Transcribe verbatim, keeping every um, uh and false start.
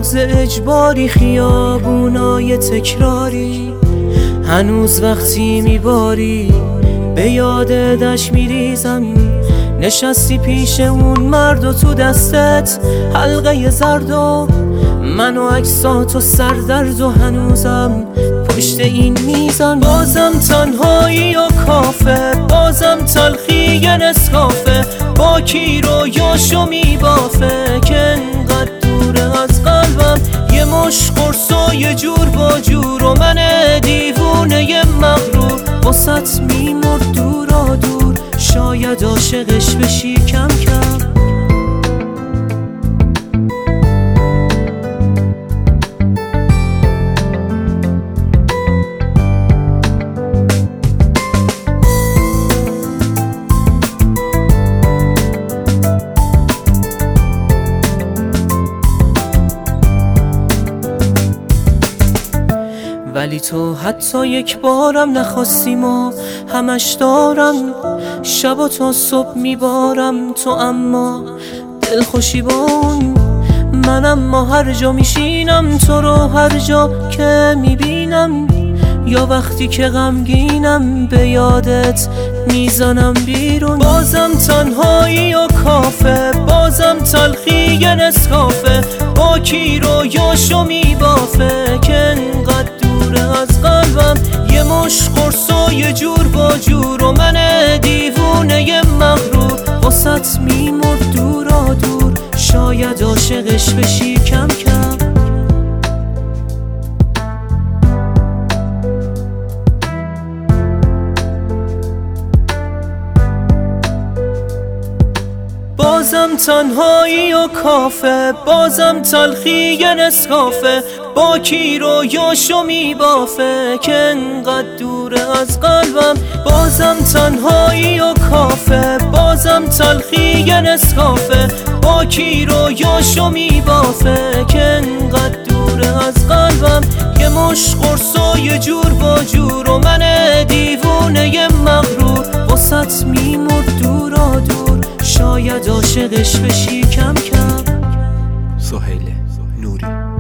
بغض اجباری، خیابونای تکراری، هنوز وقتی میباری به یاد دشت میریزم. نشستی پیش اون مرد و تو دستت حلقه زرد و من و عکسات و سردرد و هنوزم پشت این میزم. بازم تنهایی و کافه، بازم تلخی نسکافه، با کی رویاشو میبافه که انقدر دوره از قلبم. یه مش قرص و یه جور با جور و من دیوونه مغرور واسط میمرد دورا دور. شاید عاشقش بشی کم کم. ولی تو حتی یک بارم نخواستی، ما همش دارم شب و تا صبح میبارم تو، اما دلخوشی با اون منم. ما هر جا میشینم تو رو، هر جا که میبینم، یا وقتی که غمگینم به یادت میزنم بیرون. بازم تنهایی و کافه، بازم تلخی نسکافه، با کی رویاشو میبافه که انقدر دوره از قلبم. یه مش قرص و یه جور با جور و من دیوونه مغرور واسط میمرد دورا دور. شاید عاشقش بشی کم کم. بازم تنهایی و کافه، بازم تلخی نسکافه، با کی رویاشو میبافه که انقدر دوره از قلبم. بازم تنهایی و کافه، بازم تلخی نسکافه، با کی رویاشو میبافه که انقدر دوره از قلبم. یه مش قرص و یه جور با جور و من دیوونه مغرور واسط میمرد دورا دور. شاید عاشقش بشی کم کم. سهیل نوری.